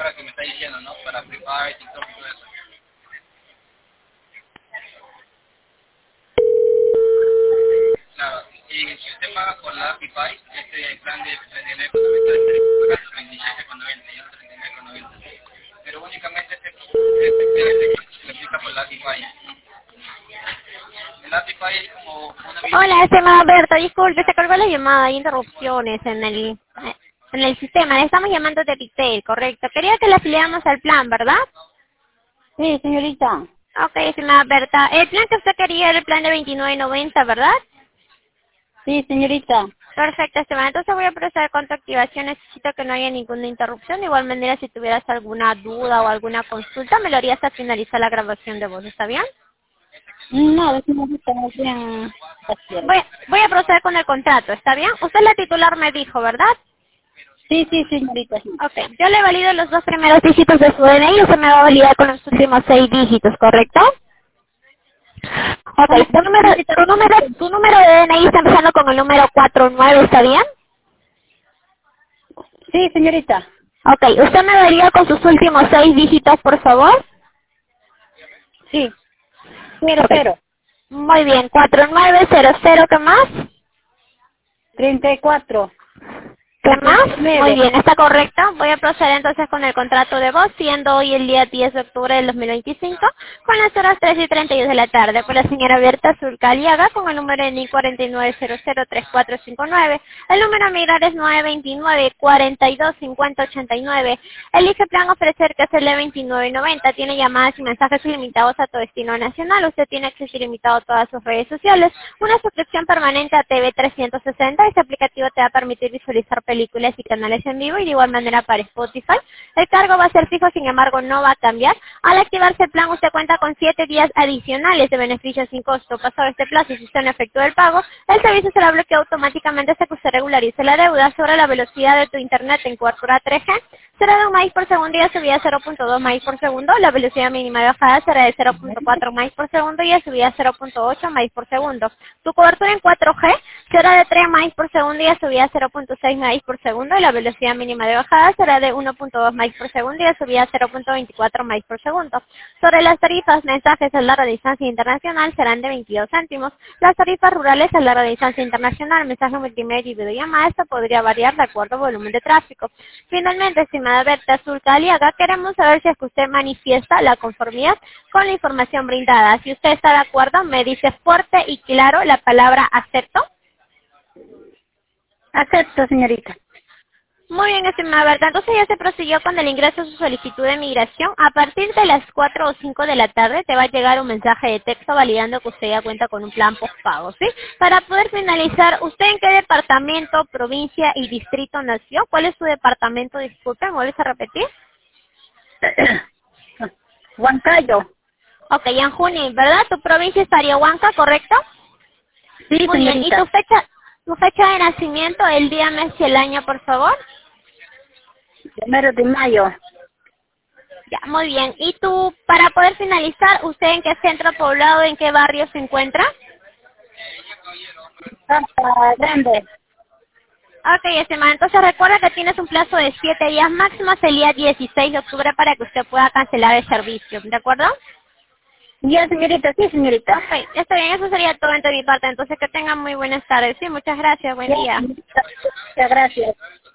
Hola, estimada Berta, disculpe, se colgó la llamada, hay interrupciones en el sistema. Le estamos llamando de Retail, correcto. Quería que la afiliáramos al plan, ¿verdad? Sí, señorita. Ok, estimada Berta. El plan que usted quería era el plan de 29.90, ¿verdad? Sí, señorita. Perfecto, estimada. Entonces voy a proceder con tu activación. Necesito que no haya ninguna interrupción. De igual manera, si tuvieras alguna duda o alguna consulta, me lo harías hasta finalizar la grabación de voz, ¿está bien? No, señorita, no bien. Voy a proceder con el contrato, ¿está bien? Usted la titular me dijo, ¿verdad? Sí, sí, señorita. Sí. Ok, yo le valido los dos primeros dígitos de su DNI y usted me va a validar con los últimos 6 dígitos, ¿correcto? ¿Cómo? Ok, tu número de DNI está empezando con el número 49, ¿está bien? Sí, señorita. Ok, ¿usted me valida con sus últimos 6 dígitos, por favor? Sí. Cero, Ok, cero. muy bien, 4900, ¿qué más? 34. ¿Qué más? Muy 59. bien, está correcto. Voy a proceder entonces con el contrato de voz, siendo hoy el día 10 de octubre del 2025, con las horas 3:32 de la tarde, por la señora Berta Surcaliaga, con el número de NI 49003459. El número a mirar es 929-425089. Elige plan ofrecer que es el de 29.90. Tiene llamadas y mensajes ilimitados a todo destino nacional. Usted tiene acceso ilimitado a todas sus redes sociales. Una suscripción permanente a TV 360. Este aplicativo te va a permitir visualizar películas y canales en vivo y de igual manera para Spotify. El cargo va a ser fijo, sin embargo no va a cambiar. Al activarse el plan usted cuenta con 7 días adicionales de beneficios sin costo. Pasado este plazo, si usted no efectúa el pago, el servicio será bloqueado automáticamente hasta que usted regularice la deuda. Sobre la velocidad de tu internet en cobertura 3G, será de 1 MB por segundo y a subida 0.2 MB por segundo. La velocidad mínima de bajada será de 0.4 MB por segundo y a subida 0.8 MB por segundo. Tu cobertura en 4G será de 3 MB por segundo y a subida 0.6 MB por segundo. Y la velocidad mínima de bajada será de 1.2 MB por segundo y a subida 0.24 MB por segundo. Sobre las tarifas, mensajes a larga distancia internacional serán de 22 céntimos. Las tarifas rurales a larga distancia internacional, mensaje multimedia y videollamada, esto podría variar de acuerdo al volumen de tráfico. Finalmente, estimada Berta Surcaliaga, queremos saber si es que usted manifiesta la conformidad con la información brindada. Si usted está de acuerdo, me dice fuerte y claro la palabra acepto. Acepto, señorita. Muy bien, estimada Berta. Entonces ya se prosiguió con el ingreso de su solicitud de migración. A partir de las 4 o 5 de la tarde te va a llegar un mensaje de texto validando que usted ya cuenta con un plan postpago, ¿sí? Para poder finalizar, ¿usted en qué departamento, provincia y distrito nació? ¿Cuál es su departamento? Disculpe, ¿me vuelves a repetir? Huancayo. Ok, en junio, ¿verdad? Tu provincia es Ariahuanca, ¿correcto? Sí, Muy bien. ¿Y señorita. tu fecha de nacimiento, el día, mes y el año, por favor? 1 de mayo. Ya, muy bien. ¿Y tú, para poder finalizar, usted en qué centro poblado, en qué barrio se encuentra? Santa Grande. Ok, estimada. Entonces recuerda que tienes un plazo de 7 días máximo hasta el día 16 de octubre para que usted pueda cancelar el servicio, ¿de acuerdo? Ya, señorita. Sí, señorita. Ok, está bien, eso sería todo de mi parte. Entonces que tengan muy buenas tardes. Sí, muchas gracias, buen Ya, día. señorita. Muchas gracias.